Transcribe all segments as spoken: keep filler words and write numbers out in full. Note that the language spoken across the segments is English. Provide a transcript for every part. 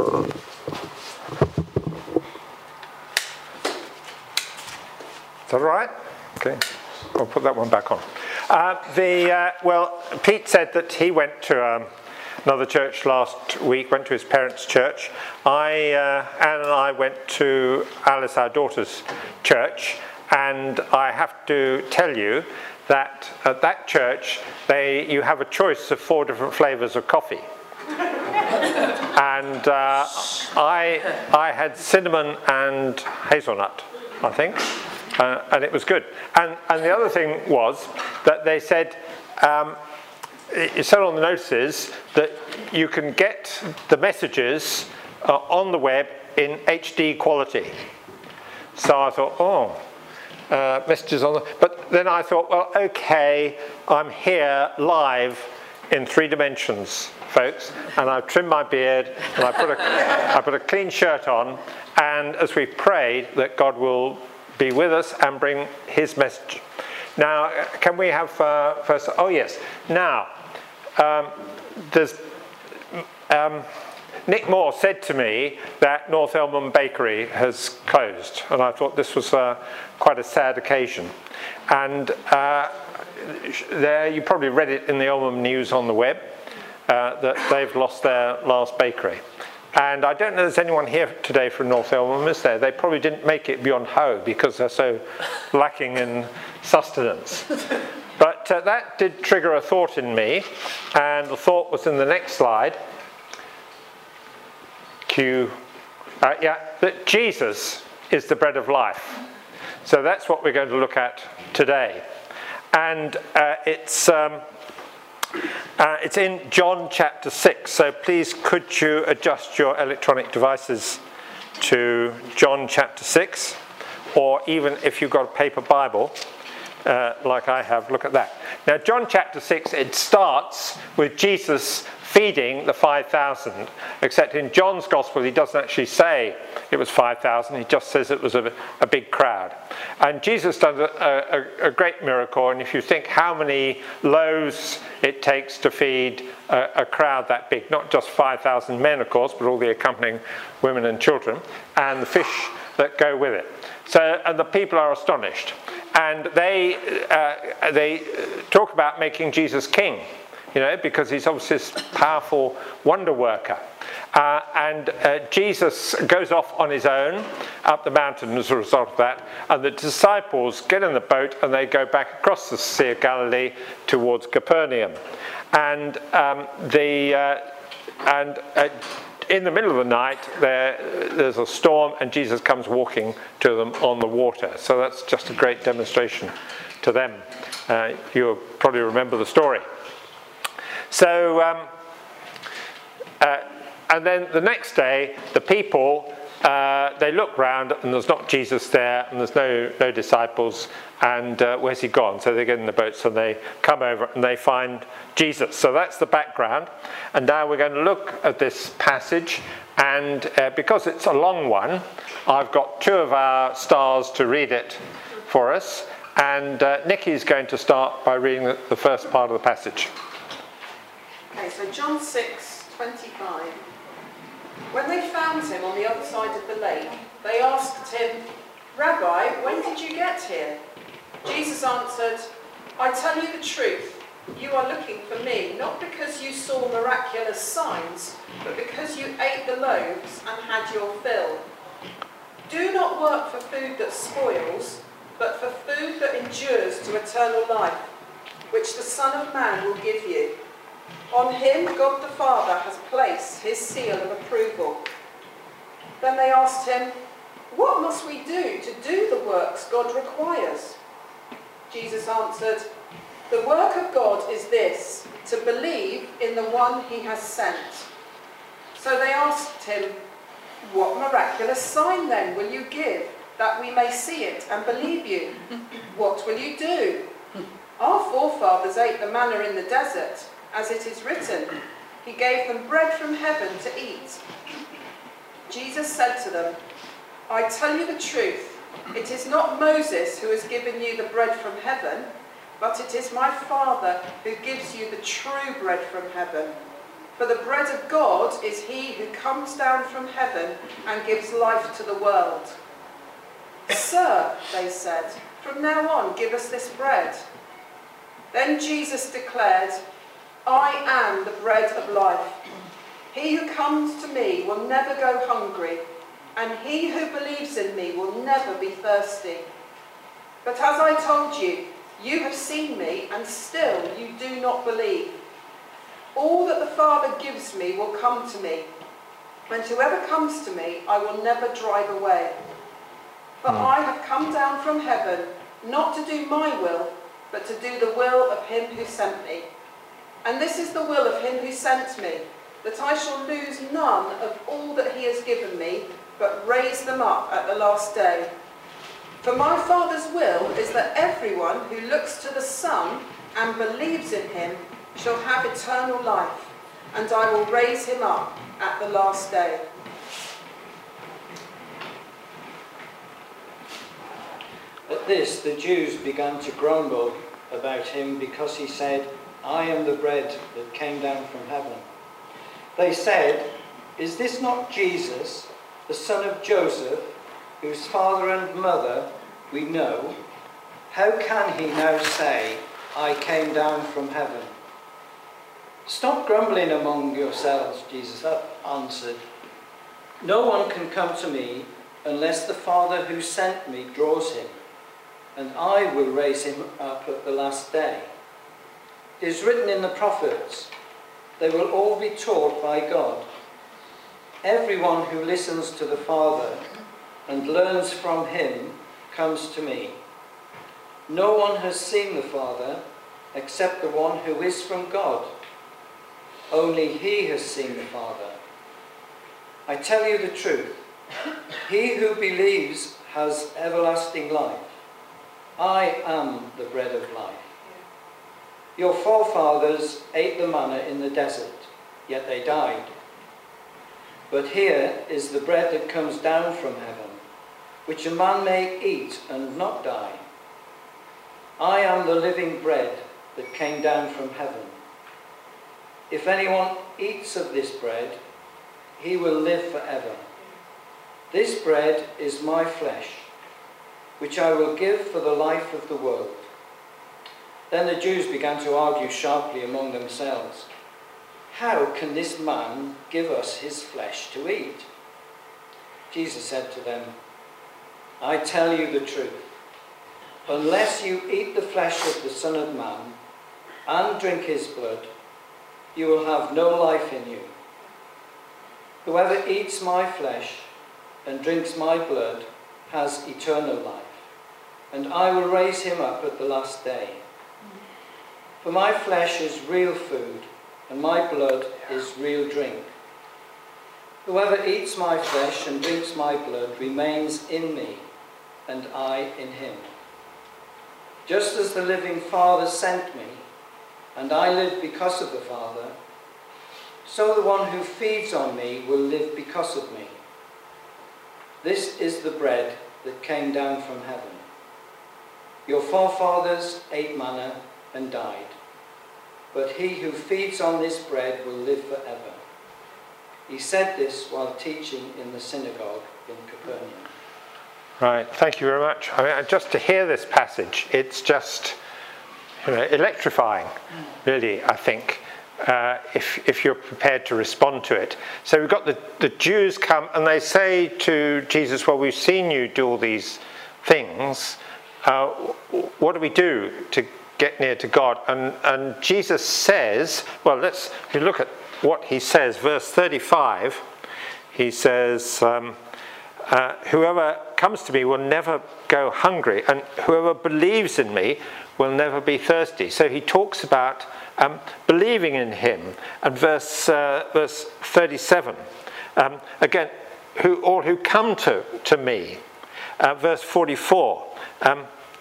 Is that all right? Okay, I'll put that one back on. Uh, the uh, well, Pete said that he went to um, another church last week, went to his parents' church. I, uh, Anne and I went to Alice, our daughter's church, and I have to tell you that at that church, they you have a choice of four different flavours of coffee. And uh, I, I had cinnamon and hazelnut, I think. Uh, and it was good. And, and the other thing was that they said, um, it said on the notices that you can get the messages uh, on the web in H D quality. So I thought, oh, uh, messages on the... But then I thought, well, okay, I'm here live in three dimensions, folks, and I've trimmed my beard, and I put a, I put a clean shirt on, and as we prayed that God will be with us and bring his message. Now, can we have uh, first? Oh yes. Now, um, there's um, Nick Moore said to me that North Elmham Bakery has closed, and I thought this was uh, quite a sad occasion. And uh, there, you probably read it in the Elmham News on the web uh, that they've lost their last bakery. And I don't know if there's anyone here today from North Elmham, is there? They probably didn't make it beyond Hoe because they're so lacking in sustenance. But uh, that did trigger a thought in me, and the thought was in the next slide. Q. Uh, yeah, that Jesus is the bread of life. So that's what we're going to look at today. And uh, it's... Um, Uh, it's in John chapter six, so please could you adjust your electronic devices to John chapter six, or even if you've got a paper Bible, uh, like I have, look at that. Now John chapter six, it starts with Jesus feeding the five thousand, except in John's gospel he doesn't actually say it was five thousand, he just says it was a, a big crowd. And Jesus does a, a, a great miracle, and if you think how many loaves it takes to feed a, a crowd that big, not just five thousand men of course, but all the accompanying women and children, and the fish that go with it. So, and the people are astonished. And they, uh, they talk about making Jesus king, you know, because he's obviously this powerful wonder worker. Uh, and uh, Jesus goes off on his own up the mountain as a result of that, and the disciples get in the boat and they go back across the Sea of Galilee towards Capernaum. And um, the uh, and uh, in the middle of the night there there's a storm, and Jesus comes walking to them on the water. So that's just a great demonstration to them. Uh, you'll probably remember the story. So. Um, uh, And then the next day, the people, uh, they look round and there's not Jesus there, and there's no, no disciples, and uh, where's he gone? So they get in the boats and they come over and they find Jesus. So that's the background. And now we're going to look at this passage, and uh, because it's a long one, I've got two of our stars to read it for us, and uh, Nikki's going to start by reading the, the first part of the passage. Okay, so John six twenty-five. When they found him on the other side of the lake, they asked him, "Rabbi, when did you get here?" Jesus answered, "I tell you the truth, you are looking for me, not because you saw miraculous signs, but because you ate the loaves and had your fill. Do not work for food that spoils, but for food that endures to eternal life, which the Son of Man will give you. On him God the Father has placed his seal of approval." Then they asked him, "What must we do to do the works God requires?" Jesus answered, "The work of God is this, to believe in the one he has sent." So they asked him, "What miraculous sign then will you give, that we may see it and believe you? What will you do? Our forefathers ate the manna in the desert, as it is written, he gave them bread from heaven to eat." Jesus said to them, "I tell you the truth, it is not Moses who has given you the bread from heaven, but it is my Father who gives you the true bread from heaven. For the bread of God is he who comes down from heaven and gives life to the world." "Sir," they said, "from now on give us this bread." Then Jesus declared, "I am the bread of life. He who comes to me will never go hungry, and he who believes in me will never be thirsty. But as I told you, you have seen me, and still you do not believe. All that the Father gives me will come to me, and whoever comes to me I will never drive away. For I have come down from heaven, not to do my will, but to do the will of him who sent me. And this is the will of him who sent me, that I shall lose none of all that he has given me, but raise them up at the last day. For my Father's will is that everyone who looks to the Son and believes in him shall have eternal life, and I will raise him up at the last day." At this, the Jews began to grumble about him because he said, "I am the bread that came down from heaven." They said, "Is this not Jesus, the son of Joseph, whose father and mother we know? How can he now say, 'I came down from heaven'?" "Stop grumbling among yourselves," Jesus answered. "No one can come to me unless the Father who sent me draws him, and I will raise him up at the last day. It is written in the prophets, they will all be taught by God. Everyone who listens to the Father and learns from him comes to me. No one has seen the Father except the one who is from God. Only he has seen the Father. I tell you the truth, he who believes has everlasting life. I am the bread of life. Your forefathers ate the manna in the desert, yet they died. But here is the bread that comes down from heaven, which a man may eat and not die. I am the living bread that came down from heaven. If anyone eats of this bread, he will live forever. This bread is my flesh, which I will give for the life of the world." Then the Jews began to argue sharply among themselves. "How can this man give us his flesh to eat?" Jesus said to them, "I tell you the truth. Unless you eat the flesh of the Son of Man and drink his blood, you will have no life in you. Whoever eats my flesh and drinks my blood has eternal life, and I will raise him up at the last day. For my flesh is real food, and my blood is real drink. Whoever eats my flesh and drinks my blood remains in me, and I in him. Just as the living Father sent me, and I live because of the Father, so the one who feeds on me will live because of me. This is the bread that came down from heaven. Your forefathers ate manna and died, but he who feeds on this bread will live forever." He said this while teaching in the synagogue in Capernaum. Right, thank you very much. I mean, just to hear this passage, it's just, you know, electrifying, really, I think, uh, if, if you're prepared to respond to it. So we've got the, the Jews come and they say to Jesus, "Well, we've seen you do all these things. Uh, what do we do to get near to God?" And, and Jesus says, well, let's if you look at what he says, verse thirty-five, he says, um, uh, "Whoever comes to me will never go hungry, and whoever believes in me will never be thirsty." So he talks about um, believing in him. And verse uh, verse thirty-seven, um, again, who all who come to, to me. Uh, verse forty-four, um,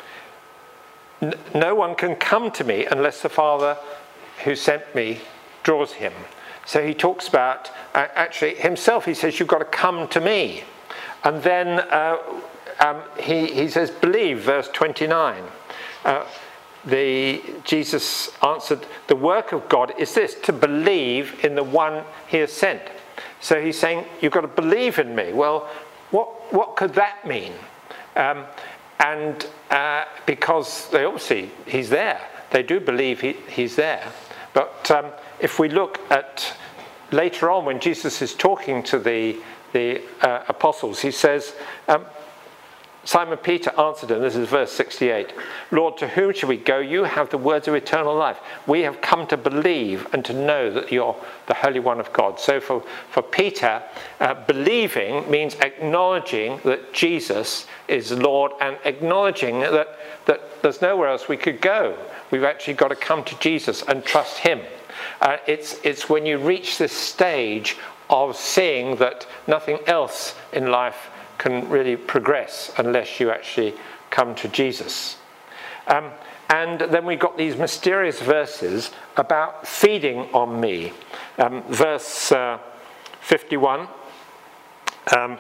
no one can come to me unless the Father who sent me draws him. So he talks about, uh, actually himself, he says, you've got to come to me. And then uh, um, he, he says, believe, verse twenty-nine. Uh, the Jesus answered, the work of God is this, to believe in the one he has sent. So he's saying, you've got to believe in me. Well, what, what could that mean? Um, and uh, because they obviously, he's there. They do believe he, he's there. But um, if we look at later on when Jesus is talking to the, the uh, apostles, he says, um, Simon Peter answered him, this is verse sixty-eight, Lord, to whom shall we go? You have the words of eternal life. We have come to believe and to know that you're the Holy One of God. So for, for Peter, uh, believing means acknowledging that Jesus is Lord and acknowledging that, that there's nowhere else we could go. We've actually got to come to Jesus and trust him. Uh, it's, it's when you reach this stage of seeing that nothing else in life can really progress unless you actually come to Jesus. Um, and then we got these mysterious verses about feeding on me. Um, verse uh, fifty-one, um,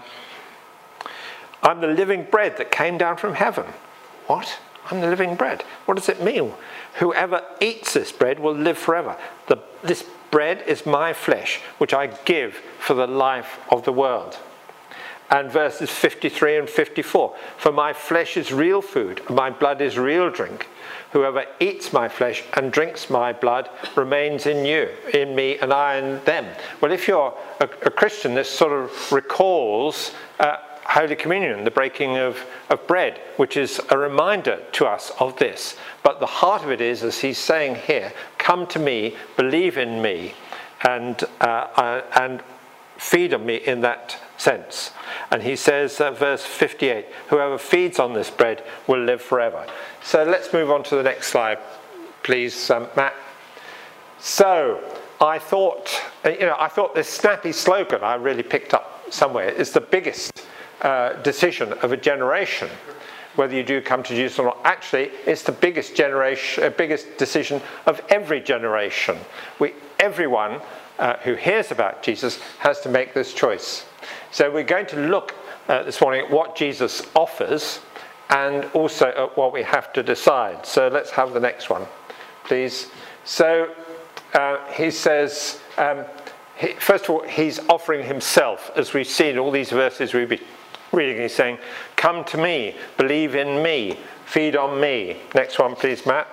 I'm the living bread that came down from heaven. What? I'm the living bread. What does it mean? Whoever eats this bread will live forever. The, this bread is my flesh, which I give for the life of the world. And verses fifty-three and fifty-four. For my flesh is real food, and my blood is real drink. Whoever eats my flesh and drinks my blood remains in you, in me, and I in them. Well, if you're a, a Christian, this sort of recalls uh, Holy Communion, the breaking of, of bread, which is a reminder to us of this. But the heart of it is, as he's saying here, come to me, believe in me, and uh, uh, and feed on me in that sense. And he says, uh, verse fifty-eight, whoever feeds on this bread will live forever. So let's move on to the next slide, please, um, Matt. So I thought, you know, I thought this snappy slogan I really picked up somewhere is the biggest uh, decision of a generation, whether you do come to Jesus or not. Actually, it's the biggest generation, uh, biggest decision of every generation. We, everyone uh, who hears about Jesus has to make this choice. So we're going to look uh, this morning at what Jesus offers and also at what we have to decide. So let's have the next one, please. So uh, he says, um, he, first of all, he's offering himself, as we've seen all these verses we've been reading. He's saying, come to me, believe in me, feed on me. Next one, please, Matt.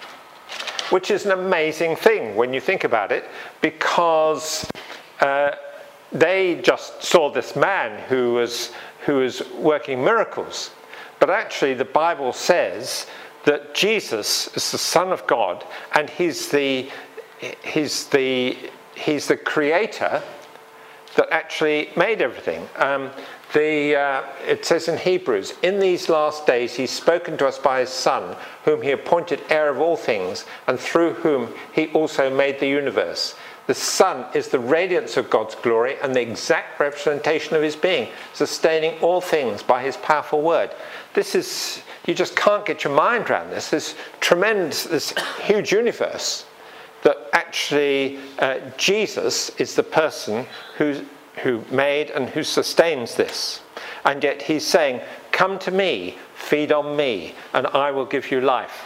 Which is an amazing thing when you think about it, because uh, they just saw this man who was who was working miracles. But actually the Bible says that Jesus is the Son of God, and he's the he's the he's the creator that actually made everything. Um, the uh, it says in Hebrews, in these last days he's spoken to us by his Son, whom he appointed heir of all things, and through whom he also made the universe. The Son is the radiance of God's glory and the exact representation of his being, sustaining all things by his powerful word. This is, you just can't get your mind around this. This tremendous, this huge universe that actually uh, Jesus is the person who, who made and who sustains this. And yet he's saying, come to me, feed on me, and I will give you life.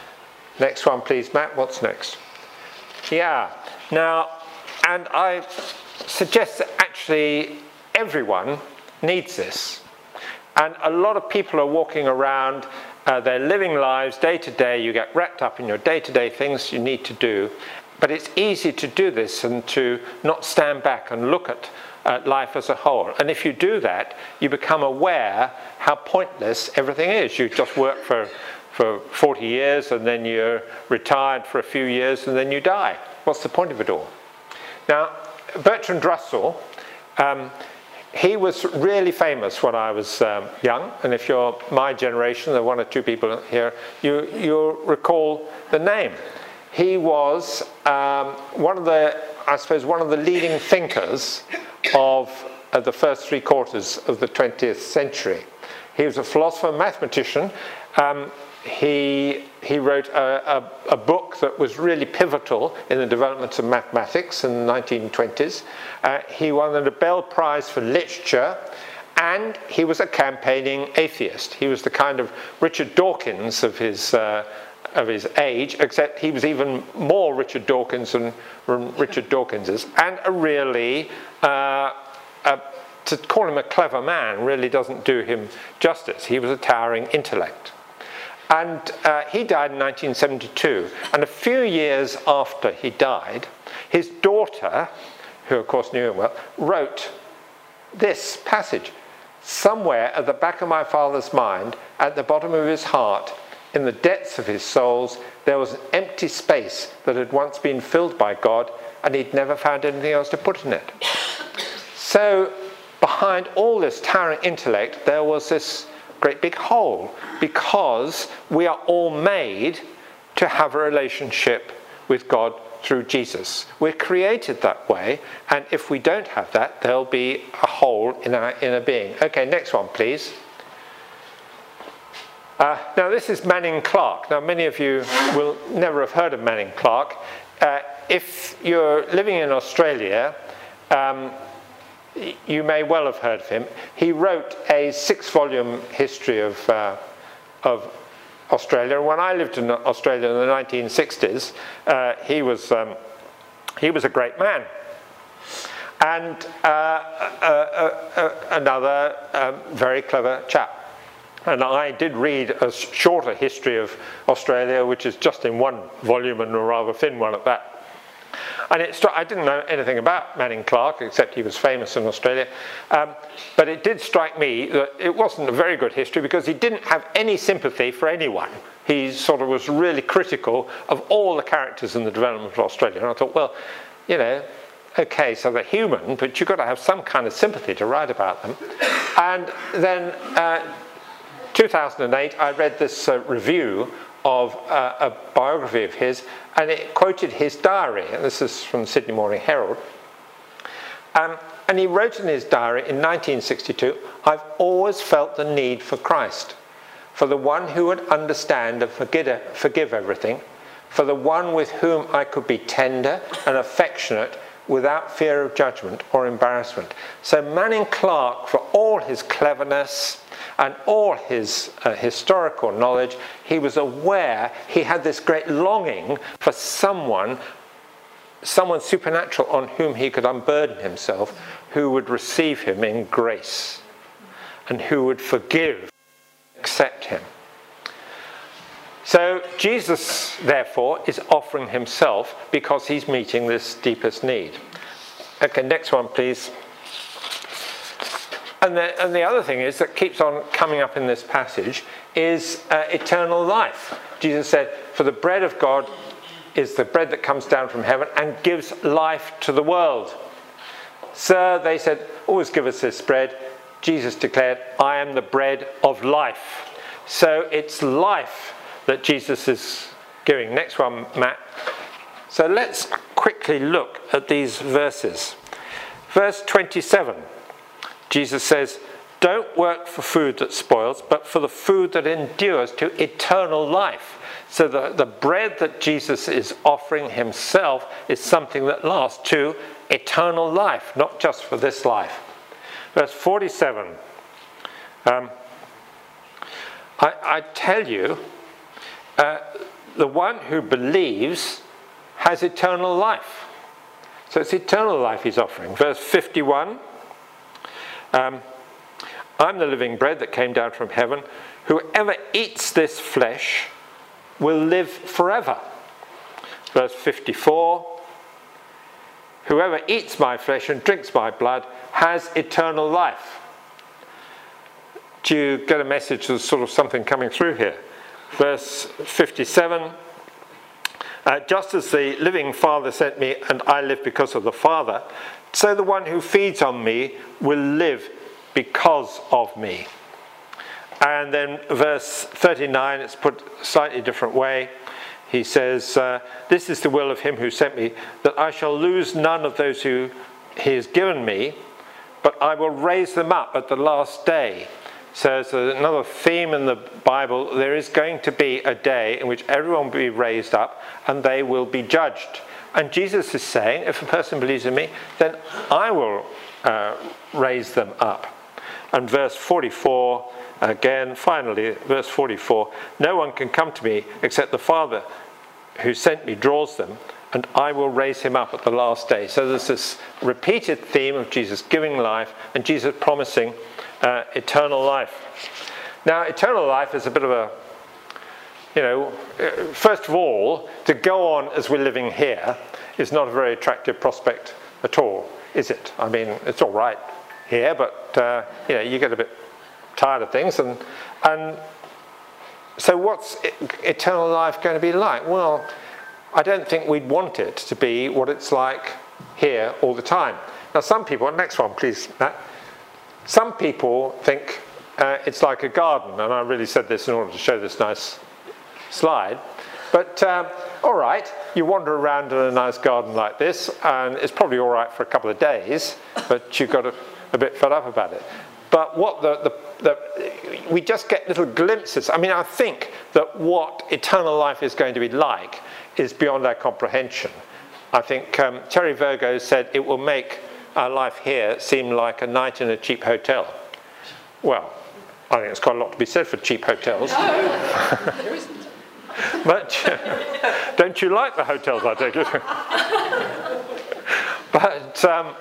Next one, please, Matt. What's next? Yeah. Now, and I suggest that actually everyone needs this. And a lot of people are walking around, uh, they're living lives day to day, you get wrapped up in your day-to-day things you need to do. But it's easy to do this and to not stand back and look at uh, life as a whole. And if you do that, you become aware how pointless everything is. You just work for, for forty years, and then you're retired for a few years, and then you die. What's the point of it all? Now, Bertrand Russell, um, he was really famous when I was um, young, and if you're my generation, there are one or two people here, you, you'll recall the name. He was um, one of the, I suppose, one of the leading thinkers of uh, the first three quarters of the twentieth century. He was a philosopher, mathematician. Um, He, he wrote a, a, a book that was really pivotal in the development of mathematics in the nineteen twenties. Uh, he won the Nobel Prize for Literature, and he was a campaigning atheist. He was the kind of Richard Dawkins of his, uh, of his age, except he was even more Richard Dawkins than Richard Dawkins is, and a really, uh, a, to call him a clever man really doesn't do him justice. He was a towering intellect. And uh, he died in nineteen seventy-two, and a few years after he died, his daughter, who of course knew him well, wrote this passage: "Somewhere at the back of my father's mind, at the bottom of his heart, in the depths of his souls, there was an empty space that had once been filled by God, and he'd never found anything else to put in it." So behind all this towering intellect, there was this great big hole, because we are all made to have a relationship with God through Jesus. We're created that way, and if we don't have that, there'll be a hole in our inner being. Okay, next one, please. Uh, now, this is Manning Clark. Now, many of you will never have heard of Manning Clark. Uh, if you're living in Australia, um, you may well have heard of him. He wrote a six-volume history of, uh, of Australia. When I lived in Australia in the nineteen sixties, uh, he was um, he was a great man. And uh, uh, uh, uh, another um, very clever chap. And I did read a shorter history of Australia, which is just in one volume and a rather thin one at that. And it struck, I didn't know anything about Manning Clark, except he was famous in Australia. Um, but it did strike me that it wasn't a very good history, because he didn't have any sympathy for anyone. He sort of was really critical of all the characters in the development of Australia. And I thought, well, you know, okay, so they're human, but you've got to have some kind of sympathy to write about them. And then uh, two thousand eight, I read this uh, review of uh, a biography of his, and it quoted his diary, and this is from the Sydney Morning Herald. Um, and he wrote in his diary in nineteen sixty-two, "I've always felt the need for Christ, for the one who would understand and forgive, forgive everything, for the one with whom I could be tender and affectionate without fear of judgment or embarrassment." So Manning Clark, for all his cleverness and all his uh, historical knowledge, he was aware, he had this great longing for someone, someone supernatural on whom he could unburden himself, who would receive him in grace and who would forgive, accept him. So Jesus, therefore, is offering himself because he's meeting this deepest need. Okay, next one, please. And the, and the other thing is that keeps on coming up in this passage is uh, eternal life. Jesus said, "For the bread of God is the bread that comes down from heaven and gives life to the world." "Sir," they said, "always give us this bread." Jesus declared, "I am the bread of life." So it's life that Jesus is giving. Next one, Matt. So let's quickly look at these verses. Verse twenty-seven. Jesus says, "Don't work for food that spoils, but for the food that endures to eternal life." So the, the bread that Jesus is offering himself is something that lasts to eternal life, not just for this life. Verse forty-seven. Um, I, I tell you, uh, the one who believes has eternal life. So it's eternal life he's offering. Verse fifty-one. Um, "I'm the living bread that came down from heaven. Whoever eats this flesh will live forever." Verse fifty-four. "Whoever eats my flesh and drinks my blood has eternal life." Do you get a message of sort of something coming through here? Verse fifty-seven. Uh, "Just as the living Father sent me, and I live because of the Father, so the one who feeds on me will live because of me." And then verse thirty-nine, it's put a slightly different way. He says, uh, "This is the will of him who sent me, that I shall lose none of those who he has given me, but I will raise them up at the last day." So it's another theme in the Bible. There is going to be a day in which everyone will be raised up and they will be judged. And Jesus is saying, if a person believes in me, then I will uh, raise them up. And verse forty-four, again, finally, verse forty-four, no one can come to me except the Father who sent me draws them, and I will raise him up at the last day. So there's this repeated theme of Jesus giving life and Jesus promising uh, eternal life. Now, eternal life is a bit of a, you know, first of all, to go on as we're living here is not a very attractive prospect at all, is it? I mean, it's all right here, but, uh, you know, you get a bit tired of things. And, and so what's eternal life going to be like? Well, I don't think we'd want it to be what it's like here all the time. Now, some people, next one, please, Matt. Some people think uh, it's like a garden, and I really said this in order to show this nice slide. But, um, all right, you wander around in a nice garden like this, and it's probably all right for a couple of days, but you got a, a bit fed up about it. But what the, the, the, we just get little glimpses. I mean, I think that what eternal life is going to be like is beyond our comprehension. I think um, Terry Virgo said it will make our life here seem like a night in a cheap hotel. Well, I think there's quite a lot to be said for cheap hotels. No, there isn't. But uh, don't you like the hotels, I take it? but um,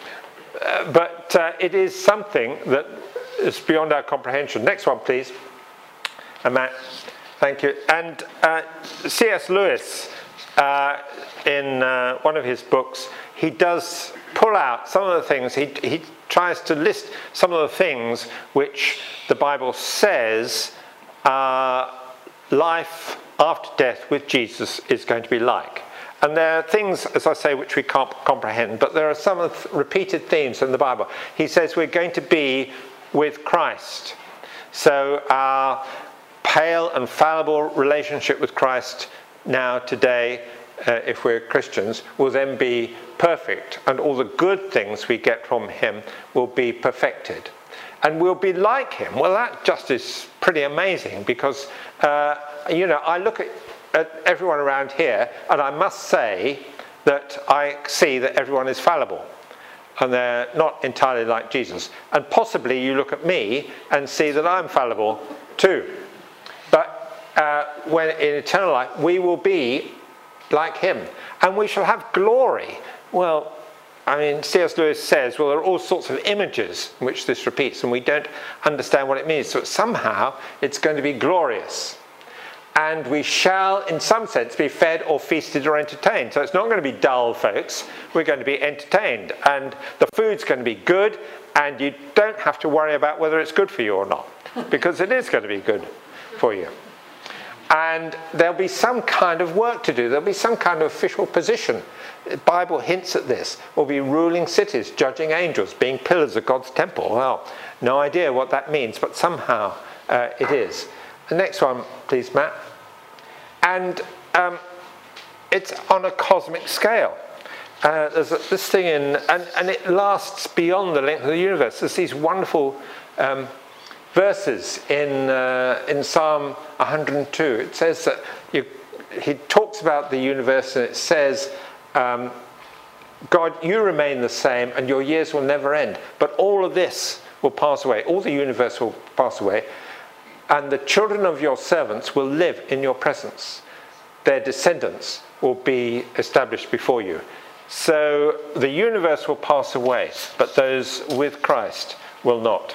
uh, but uh, it is something that is beyond our comprehension. Next one, please. And Matt, thank you. And uh, C S Lewis, uh, in uh, one of his books, he does pull out some of the things, he, he tries to list some of the things which the Bible says uh, life after death with Jesus is going to be like. And there are things, as I say, which we can't comprehend, but there are some of the repeated themes in the Bible. He says we're going to be with Christ. So our pale and fallible relationship with Christ now, today, uh, if we're Christians, will then be perfect, and all the good things we get from him will be perfected. And we'll be like him. Well, that just is pretty amazing, because, uh, you know, I look at, at everyone around here, and I must say that I see that everyone is fallible, and they're not entirely like Jesus. And possibly you look at me and see that I'm fallible too. But uh, when in eternal life, we will be like him, and we shall have glory. Well, I mean, C S Lewis says, well, there are all sorts of images in which this repeats, and we don't understand what it means. So somehow it's going to be glorious. And we shall, in some sense, be fed or feasted or entertained. So it's not going to be dull, folks. We're going to be entertained. And the food's going to be good, and you don't have to worry about whether it's good for you or not, because it is going to be good for you. And there'll be some kind of work to do. There'll be some kind of official position. The Bible hints at this. We'll be ruling cities, judging angels, being pillars of God's temple. Well, no idea what that means, but somehow uh, it is. The next one, please, Matt. And um, it's on a cosmic scale. Uh, there's a, this thing in, and, and it lasts beyond the length of the universe. There's these wonderful um, verses in uh, in Psalm one hundred two. It says that you, he talks about the universe, and it says, um, God, you remain the same, and your years will never end. But all of this will pass away. All the universe will pass away. And the children of your servants will live in your presence. Their descendants will be established before you. So the universe will pass away, but those with Christ will not.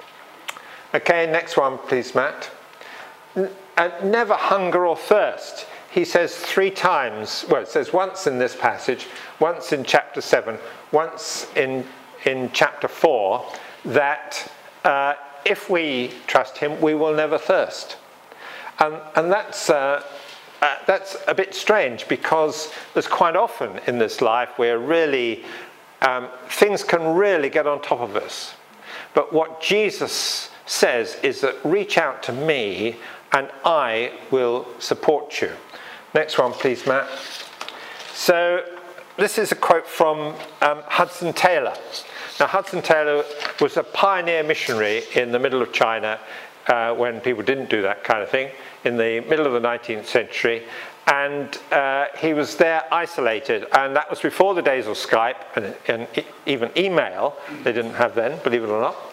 Okay, next one, please, Matt. N- and never hunger or thirst. He says three times, well, it says once in this passage, once in chapter seven, once in, in chapter four, that uh, if we trust him, we will never thirst. And, and that's, uh, uh, that's a bit strange, because there's quite often in this life where really um, things can really get on top of us. But what Jesus says is that reach out to me and I will support you. Next one, please, Matt. So this is a quote from um, Hudson Taylor. Now, Hudson Taylor was a pioneer missionary in the middle of China uh, when people didn't do that kind of thing, in the middle of the nineteenth century. And uh, he was there isolated, and that was before the days of Skype and, and e- even email. They didn't have then, believe it or not.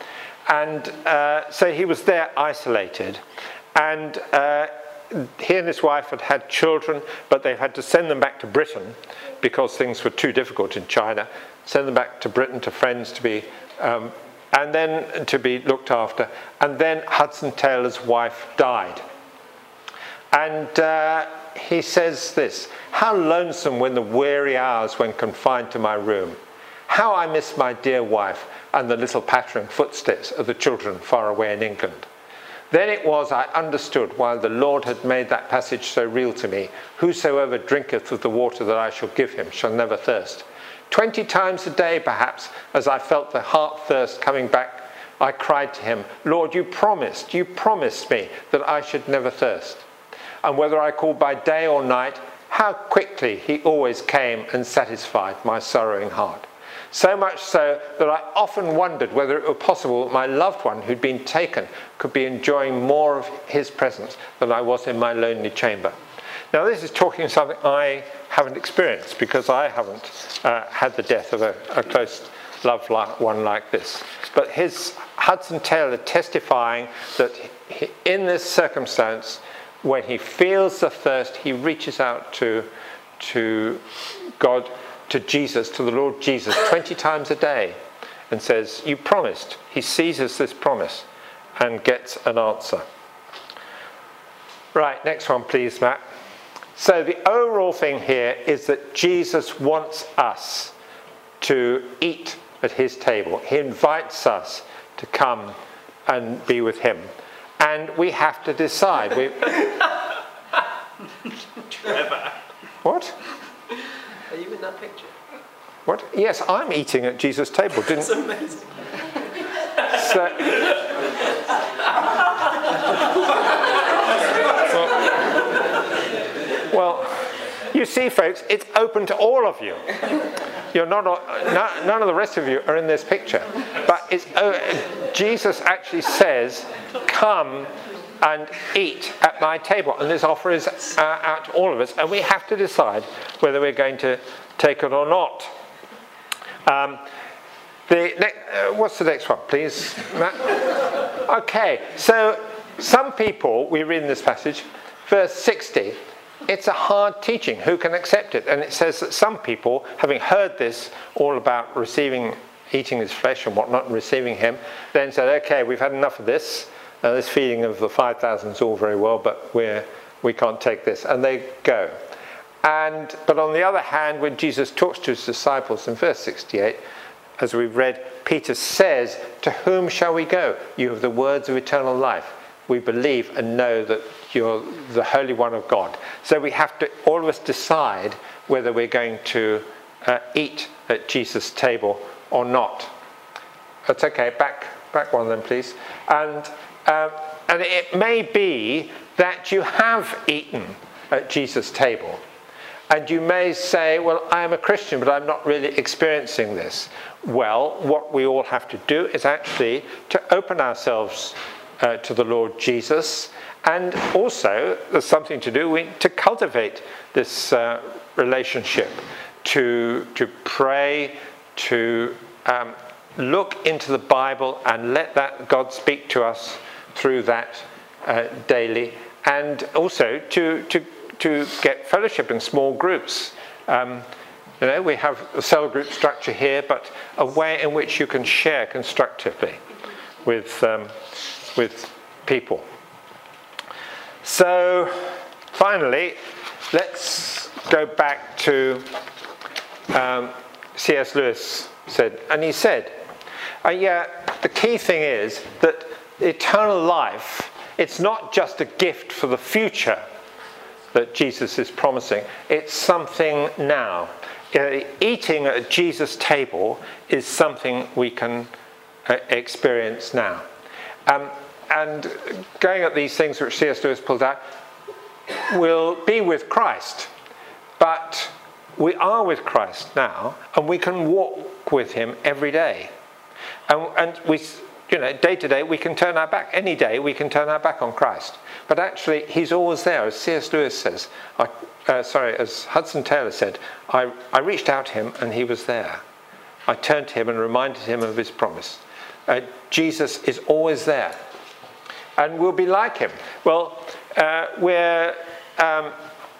and uh, so he was there isolated. And uh, he and his wife had had children, but they had to send them back to Britain because things were too difficult in China. Send them back to Britain to friends to be, um, and then to be looked after. And then Hudson Taylor's wife died. And uh, he says this: "How lonesome when the weary hours when confined to my room. How I miss my dear wife and the little pattering footsteps of the children far away in England. Then it was I understood why the Lord had made that passage so real to me. Whosoever drinketh of the water that I shall give him shall never thirst. Twenty times a day, perhaps, as I felt the heart thirst coming back, I cried to him, Lord, you promised, you promised me that I should never thirst. And whether I called by day or night, how quickly he always came and satisfied my sorrowing heart. So much so that I often wondered whether it were possible that my loved one who'd been taken could be enjoying more of his presence than I was in my lonely chamber." Now this is talking something I haven't experienced, because I haven't uh, had the death of a, a close loved one like this. But his Hudson Taylor testifying that he, in this circumstance, when he feels the thirst, he reaches out to, to God, to Jesus, to the Lord Jesus, twenty times a day, and says, you promised. He seizes this promise and gets an answer. Right, next one please, Matt. So the overall thing here is that Jesus wants us to eat at his table. He invites us to come and be with him. And we have to decide. We... Trevor. What? Are you in that picture? What? Yes, I'm eating at Jesus' table. Didn't? That's amazing. So, well, well, you see, folks, it's open to all of you. You're not, no, none of the rest of you are in this picture. But it's, uh, Jesus actually says, come and eat at my table. And this offer is uh, out to all of us. And we have to decide whether we're going to take it or not. Um, the ne- uh, what's the next one, please, Matt? Okay, so some people, we read in this passage, verse sixty, it's a hard teaching. Who can accept it? And it says that some people, having heard this all about receiving, eating his flesh and whatnot, and receiving him, then said, okay, we've had enough of this. Uh, this feeding of the five thousand is all very well, but we're, we can't take this. And they go. And but on the other hand, when Jesus talks to his disciples in verse sixty-eight, as we've read, Peter says, to whom shall we go? You have the words of eternal life. We believe and know that you're the Holy One of God. So we have to, all of us, decide whether we're going to uh, eat at Jesus' table or not. That's okay. Back, back one then, please. And uh, and it may be that you have eaten at Jesus' table. And you may say, well, I am a Christian, but I'm not really experiencing this. Well, what we all have to do is actually to open ourselves uh, to the Lord Jesus. And also, there's something to do we, to cultivate this uh, relationship, to, to pray, to um, look into the Bible and let that God speak to us through that uh, daily. And also to... to to get fellowship in small groups. Um, you know, we have a cell group structure here, but a way in which you can share constructively with, um, with people. So, finally, let's go back to um, C S Lewis said, and he said, uh, yeah, the key thing is that eternal life, it's not just a gift for the future that Jesus is promising. It's something now. Uh, eating at Jesus' table is something we can uh, experience now. Um, and going at these things which C S Lewis pulled out, we'll be with Christ. But we are with Christ now, and we can walk with him every day. And, and we, you know, day to day, we can turn our back. Any day, we can turn our back on Christ. But actually, he's always there. As C S Lewis says, I, uh, sorry, as Hudson Taylor said, I, I reached out to him and he was there. I turned to him and reminded him of his promise. Uh, Jesus is always there. And we'll be like him. Well, uh, we're, um,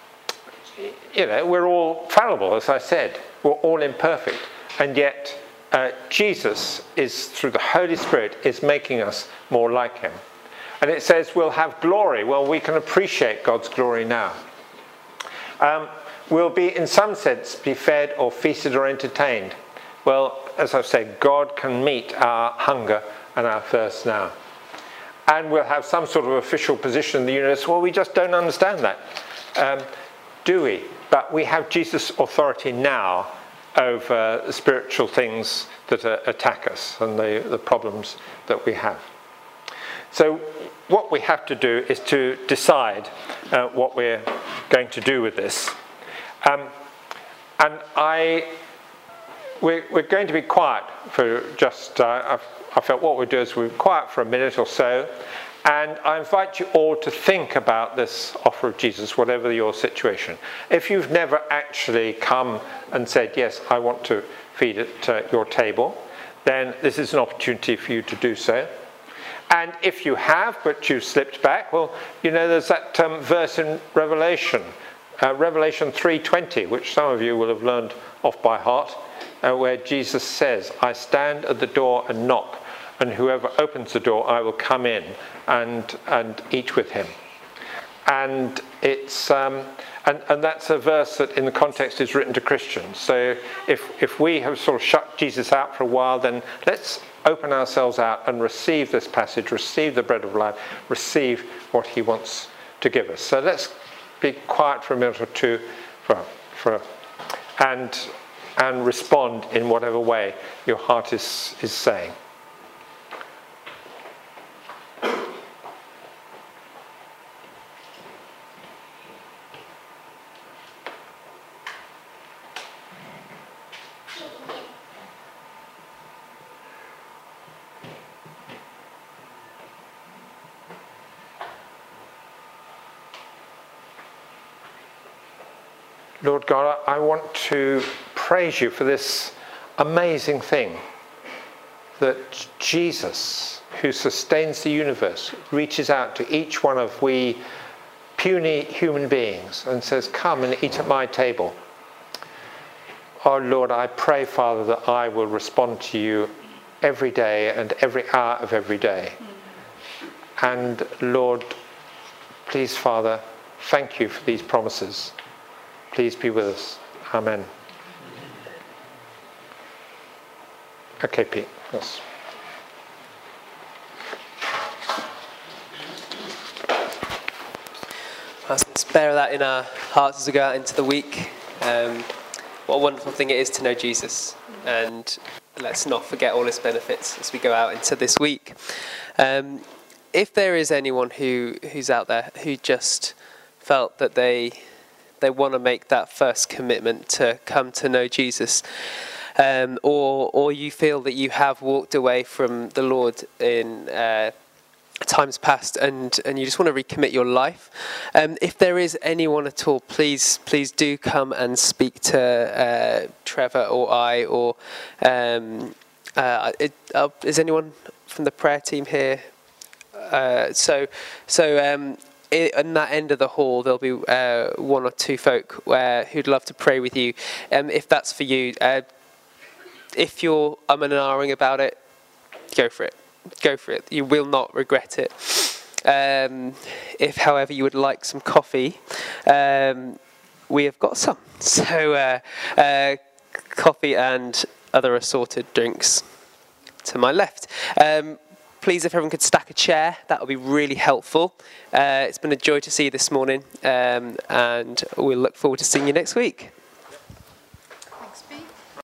you know, we're all fallible, as I said. We're all imperfect. And yet, uh, Jesus is, through the Holy Spirit, is making us more like him. And it says we'll have glory. Well, we can appreciate God's glory now. Um, we'll be, in some sense, be fed or feasted or entertained. Well, as I've said, God can meet our hunger and our thirst now. And we'll have some sort of official position in the universe. Well, we just don't understand that, um, do we? But we have Jesus' authority now over the spiritual things that uh, attack us and the, the problems that we have. So what we have to do is to decide uh, what we're going to do with this. Um, and I, we're, we're going to be quiet for just, uh, I've, I felt what we'll do is we'll be quiet for a minute or so. And I invite you all to think about this offer of Jesus, whatever your situation. If you've never actually come and said, yes, I want to feed at uh, your table, then this is an opportunity for you to do so. And if you have, but you've slipped back, well, you know, there's that um, verse in Revelation, uh, Revelation three twenty, which some of you will have learned off by heart, uh, where Jesus says, I stand at the door and knock, and whoever opens the door, I will come in and and eat with him. And it's um, and, and that's a verse that in the context is written to Christians. So if if we have sort of shut Jesus out for a while, then let's open ourselves out and receive this passage, receive the bread of life, receive what he wants to give us. So let's be quiet for a minute or two for for and and respond in whatever way your heart is is saying. Lord God, I want to praise you for this amazing thing that Jesus, who sustains the universe, reaches out to each one of we puny human beings and says, come and eat at my table. Oh Lord, I pray, Father, that I will respond to you every day and every hour of every day. And Lord, please, Father, thank you for these promises. Please be with us. Amen. Okay, Pete. Yes. Let's bear that in our hearts as we go out into the week. Um, what a wonderful thing it is to know Jesus. And let's not forget all his benefits as we go out into this week. Um, if there is anyone who, who's out there who just felt that they... they want to make that first commitment to come to know Jesus, um, or or you feel that you have walked away from the Lord in uh, times past, and, and you just want to recommit your life, um, if there is anyone at all, please please do come and speak to uh, Trevor or I, or um, uh, it, uh, is anyone from the prayer team here? Uh, so so. Um, In that end of the hall, there'll be uh, one or two folk uh, who'd love to pray with you. Um, if that's for you, uh, if you're umming and ahhing about it, go for it. Go for it. You will not regret it. Um, if, however, you would like some coffee, um, we have got some. So, uh, uh, coffee and other assorted drinks to my left. Um, Please, if everyone could stack a chair, that would be really helpful. Uh, it's been a joy to see you this morning, um, and we'll look forward to seeing you next week.